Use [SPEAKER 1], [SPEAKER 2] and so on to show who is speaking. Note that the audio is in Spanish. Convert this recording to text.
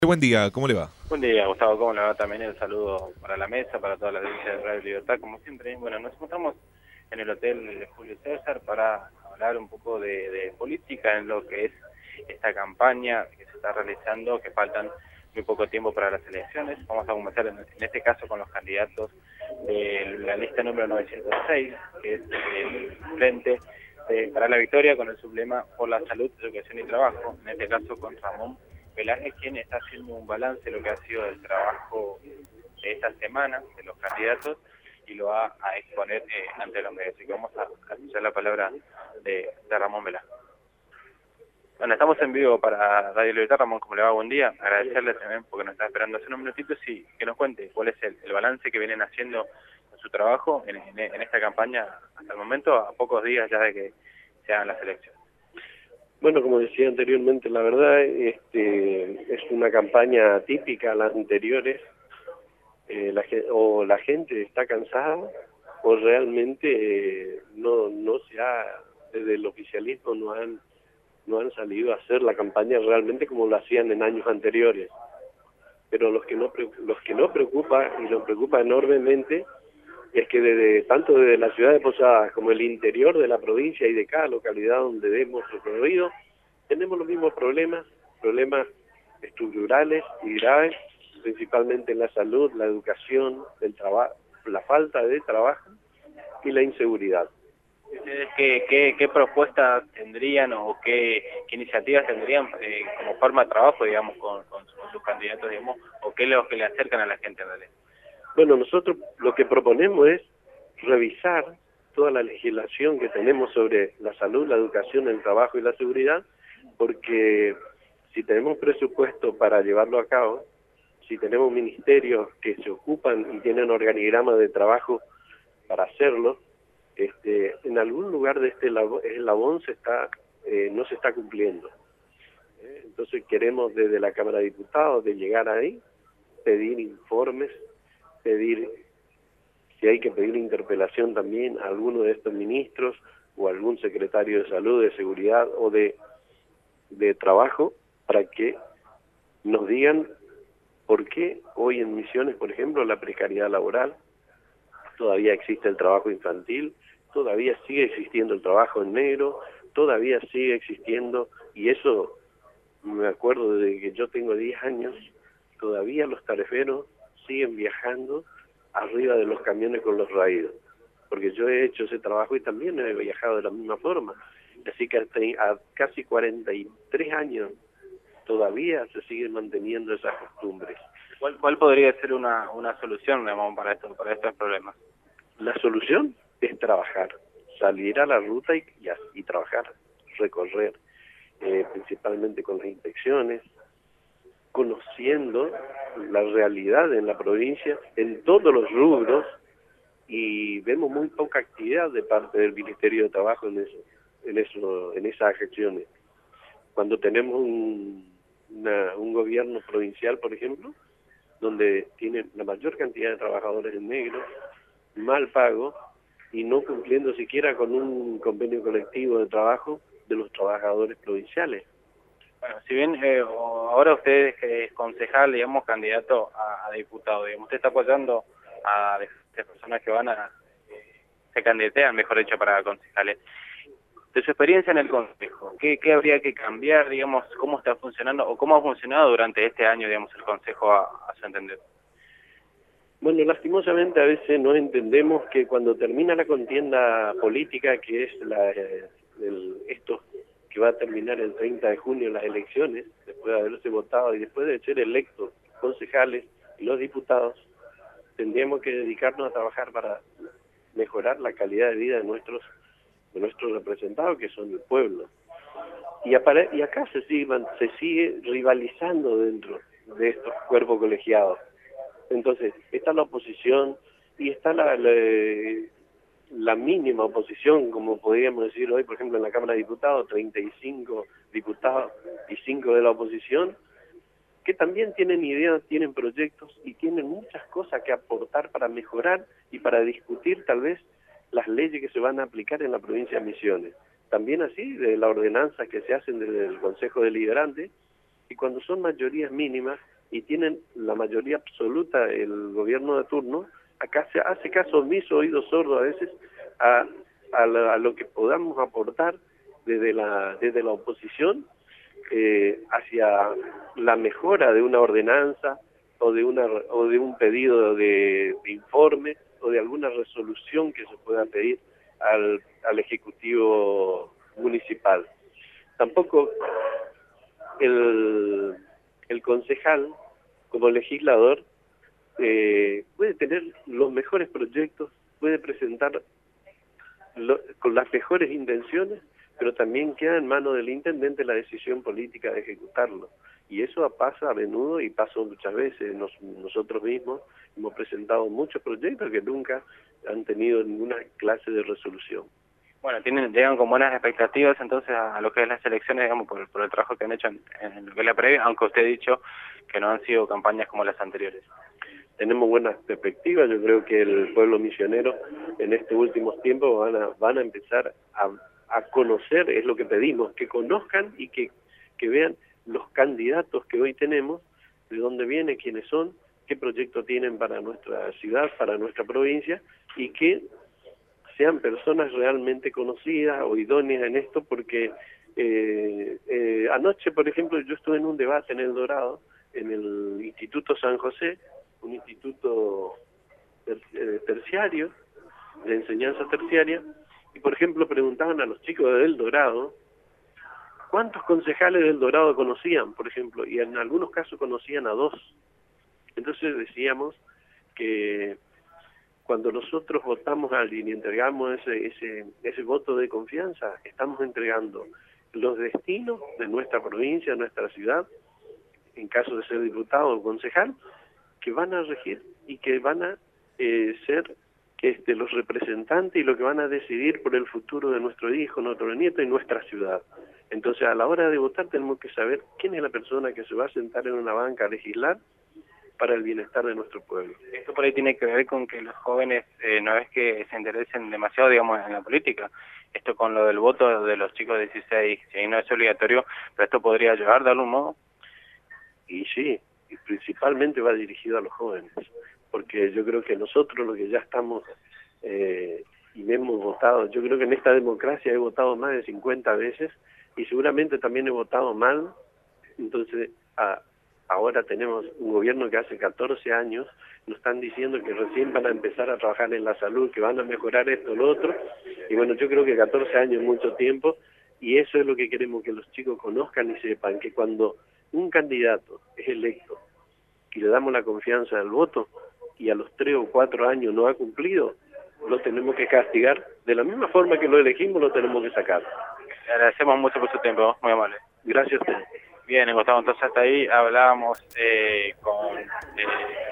[SPEAKER 1] Buen día, ¿cómo le va?
[SPEAKER 2] Buen día, Gustavo. ¿Cómo le va? También el saludo para la mesa, para toda la audiencia de Radio Libertad, como siempre. Bueno, nos encontramos en el hotel de Julio César para hablar un poco de política en lo que es esta campaña que se está realizando, que faltan muy poco tiempo para las elecciones. Vamos a comenzar en este caso con los candidatos de la lista número 906, que es el Frente para la Victoria, con el sublema por la salud, educación y trabajo, en este caso con Ramón Velázquez, quien está haciendo un balance de lo que ha sido el trabajo de esta semana de los candidatos y lo va a exponer ante los medios. Así que vamos a escuchar la palabra de Ramón Velázquez. Bueno, estamos en vivo para Radio Libertad. Ramón, como le va, buen día. Agradecerle también porque nos está esperando hace unos minutitos y que nos cuente cuál es el balance que vienen haciendo con su trabajo en esta campaña hasta el momento, a pocos días ya de que se hagan las elecciones.
[SPEAKER 3] Bueno, como decía anteriormente, la verdad es una campaña típica a las anteriores. La gente está cansada o realmente desde el oficialismo no han salido a hacer la campaña realmente como lo hacían en años anteriores. Pero los que no preocupa y nos preocupa enormemente es que tanto desde la ciudad de Posadas como el interior de la provincia y de cada localidad donde hemos recorrido, tenemos los mismos problemas estructurales y graves, principalmente en la salud, la educación, el trabajo, la falta de trabajo y la inseguridad.
[SPEAKER 2] ¿Ustedes qué propuestas tendrían o qué iniciativas tendrían como forma de trabajo, digamos, con sus candidatos, digamos, o qué es lo que le acercan a la gente en realidad?
[SPEAKER 3] Bueno, nosotros lo que proponemos es revisar toda la legislación que tenemos sobre la salud, la educación, el trabajo y la seguridad, porque si tenemos presupuesto para llevarlo a cabo, si tenemos ministerios que se ocupan y tienen organigrama de trabajo para hacerlo, en algún lugar de este eslabón no se está cumpliendo. Entonces queremos desde la Cámara de Diputados de llegar ahí, pedir informes, pedir si hay que pedir interpelación también a alguno de estos ministros o a algún secretario de salud, de seguridad o de trabajo, para que nos digan por qué hoy en Misiones, por ejemplo, la precariedad laboral, todavía existe el trabajo infantil, todavía sigue existiendo el trabajo en negro, todavía sigue existiendo, y eso me acuerdo desde que yo tengo 10 años, todavía los tariferos siguen viajando arriba de los camiones con los raídos, porque yo he hecho ese trabajo y también he viajado de la misma forma. Así que a casi 43 años todavía se siguen manteniendo esas costumbres.
[SPEAKER 2] ¿Cuál podría ser una solución, digamos, para estos problemas?
[SPEAKER 3] La solución es trabajar, salir a la ruta y trabajar, recorrer, principalmente con las inspecciones, conociendo la realidad en la provincia, en todos los rubros, y vemos muy poca actividad de parte del Ministerio de Trabajo en esas gestiones. Cuando tenemos un gobierno provincial, por ejemplo, donde tiene la mayor cantidad de trabajadores en negro, mal pago, y no cumpliendo siquiera con un convenio colectivo de trabajo de los trabajadores provinciales.
[SPEAKER 2] Bueno, si bien ahora usted es concejal, digamos, candidato a diputado, digamos, usted está apoyando a personas que van se candidatean, mejor dicho, para concejales. De su experiencia en el consejo, ¿qué habría que cambiar, digamos, cómo está funcionando o cómo ha funcionado durante este año, digamos, el consejo a su entender?
[SPEAKER 3] Bueno, lastimosamente a veces no entendemos que cuando termina la contienda política, que es esto que va a terminar el 30 de junio las elecciones, después de haberse votado y después de ser electos concejales y los diputados, tendríamos que dedicarnos a trabajar para mejorar la calidad de vida de nuestros representados, que son el pueblo. Y acá se sigue rivalizando dentro de estos cuerpos colegiados. Entonces, está la oposición y está la mínima oposición, como podríamos decir hoy, por ejemplo, en la Cámara de Diputados, 35 diputados y 5 de la oposición, que también tienen ideas, tienen proyectos y tienen muchas cosas que aportar para mejorar y para discutir tal vez las leyes que se van a aplicar en la provincia de Misiones. También así de las ordenanzas que se hacen desde el Consejo Deliberante, y cuando son mayorías mínimas, y tienen la mayoría absoluta el gobierno de turno, acá se hace caso omiso, oído sordo a veces a lo que podamos aportar desde la oposición hacia la mejora de una ordenanza o de un pedido de informe o de alguna resolución que se pueda pedir al Ejecutivo Municipal. Tampoco el concejal, como legislador, puede tener los mejores proyectos, puede presentar con las mejores intenciones, pero también queda en manos del intendente la decisión política de ejecutarlo. Y eso pasa a menudo y pasó muchas veces. Nosotros mismos hemos presentado muchos proyectos que nunca han tenido ninguna clase de resolución.
[SPEAKER 2] Bueno, llegan con buenas expectativas entonces a lo que es las elecciones, digamos, por el trabajo que han hecho en lo que es la previa, aunque usted ha dicho que no han sido campañas como las anteriores.
[SPEAKER 3] Tenemos buenas perspectivas. Yo creo que el pueblo misionero en estos últimos tiempos van a empezar a conocer, es lo que pedimos, que conozcan y que vean los candidatos que hoy tenemos, de dónde vienen, quiénes son, qué proyecto tienen para nuestra ciudad, para nuestra provincia, y que sean personas realmente conocidas o idóneas en esto, porque anoche, por ejemplo, yo estuve en un debate en El Dorado, en el Instituto San José, un instituto terciario, de enseñanza terciaria, y por ejemplo preguntaban a los chicos de El Dorado cuántos concejales del Dorado conocían, por ejemplo, y en algunos casos conocían a 2. Entonces decíamos que cuando nosotros votamos a alguien y entregamos ese voto de confianza, estamos entregando los destinos de nuestra provincia, de nuestra ciudad, en caso de ser diputado o concejal, que van a regir y que van a ser los representantes y lo que van a decidir por el futuro de nuestro hijo, nuestro nieto y nuestra ciudad. Entonces, a la hora de votar tenemos que saber quién es la persona que se va a sentar en una banca a legislar para el bienestar de nuestro pueblo.
[SPEAKER 2] Esto por ahí tiene que ver con que los jóvenes no es que se interesen demasiado, digamos, en la política. Esto con lo del voto de los chicos de 16, si ahí no es obligatorio, pero esto podría ayudar de algún modo.
[SPEAKER 3] Y sí, y principalmente va dirigido a los jóvenes, porque yo creo que nosotros lo que ya estamos y hemos votado, yo creo que en esta democracia he votado más de 50 veces y seguramente también he votado mal. Entonces ahora tenemos un gobierno que hace 14 años nos están diciendo que recién van a empezar a trabajar en la salud, que van a mejorar esto, lo otro, y bueno, yo creo que 14 años es mucho tiempo, y eso es lo que queremos que los chicos conozcan y sepan, que cuando un candidato es electo y le damos la confianza del voto y a los 3 o 4 años no ha cumplido, lo tenemos que castigar. De la misma forma que lo elegimos, lo tenemos que sacar.
[SPEAKER 2] Le agradecemos mucho por su tiempo, muy amable.
[SPEAKER 3] Gracias a usted.
[SPEAKER 2] Bien, Gustavo, entonces hasta ahí hablábamos con